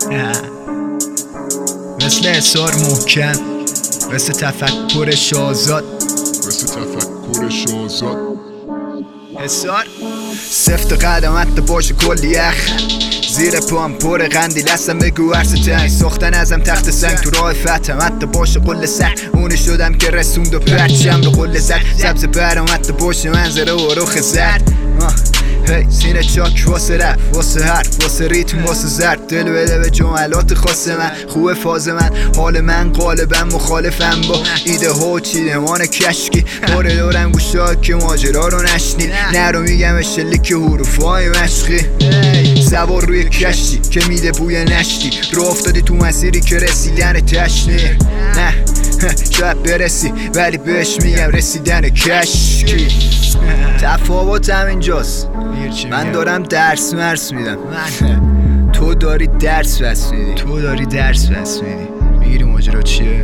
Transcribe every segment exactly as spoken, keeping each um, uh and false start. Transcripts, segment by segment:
مثل احسار محکم، مثل تفکر شازاد، مثل تفکر شازاد. حسار سفت قدمت باشه کلی یخ، زیر پام پر قندیل هستم بگو عرص تنگ، ساختن ازم تخت سنگ تو راه فتم حتی باشه قل سر، اونی شدم که رسوند و پرچم رو قل زد، سبز برام حتی باشه منظره و رخ زرد. هی سینه چاک واسه رف، واسه حرف، واسه ریتم، واسه زرد، دل بده به جملات خاص من، خوبه فاز من، حال من غالبا مخالفم با ایده ها و چیدمان کشکی، پاره دارم گوشا که ماجرا رو نشنید، نه رو میگم شلیک حروف های مشقی، سوار روی کشتی که میده بوی نشتی، رو افتادی تو مسیری که رسیدن تشنی، نه شاید برسی ولی بهش میگم رسیدن کشکی. تفاوت همینجاست، من دارم درس مرس میدم، تو داری درس بس میدی، تو داری درس بس میدی. میگیری ماجرا چیه؟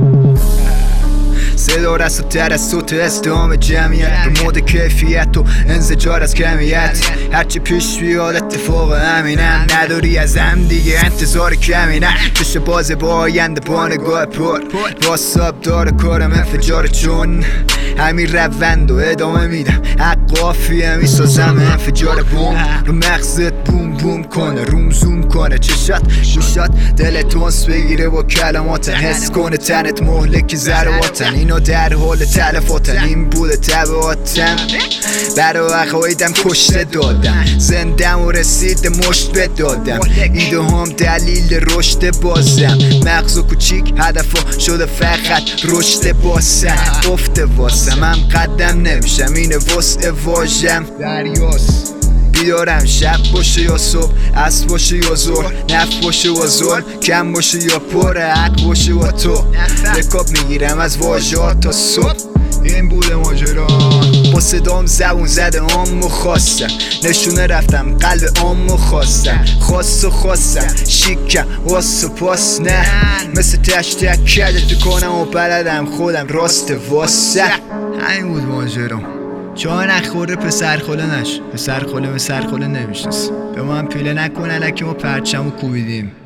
صدا رساتر از صوت ازدهام جمعیت، به مود کیفیت و انزجار از کمیت، هرچی پیش بیاد اتفاق همینم، نداری از هم دیگه انتظار کمی، نه چشم باز با آینده با نگاه پر، واساب داره کارم انفجار، چون همین روند و ادامه میدم، حق قافیه میسازم انفجار بوم، رو مغزت بوم بوم کنه، روم زوم کنه، چشات گوشات دلت تونس بگیره با کلمات، حس کنه تنت مهلکی ذراتن، اینا در حال تلفاتن، این بوده تبعاتم، برای عقایدم کشته دادم، زندم و رسید مشت بدادم، ایده هم دلیل رشد بازم، مغز و کوچیک هدفا شده فقط رشد بازم، افته واسم هم قدم نمیشم، اینه وسع واژم دریاست، بیدارم شب باشه یا صبح، عصر باشه یا ظهر، نفت باشه و ظلم، کم باشه یا پر، حق باشه و تو، رکاب میگیرم از واژه‌ها تا صبح. این بوده ماجرا، با صدام زبون زده آمو خواستم، نشونه رفتم قلب آمو خواستم، خواست و خواستم شیکم واس و پاس، نه مثل تشتک کدت کنم و بلدم خودم راست واسه. همین بود ماجرا، چون نخوره پسر خوله نش، پسر خوله پسر خوله نمیشنست، به ما هم پیله نکنه الکی ما پرچم و کوبیدیم.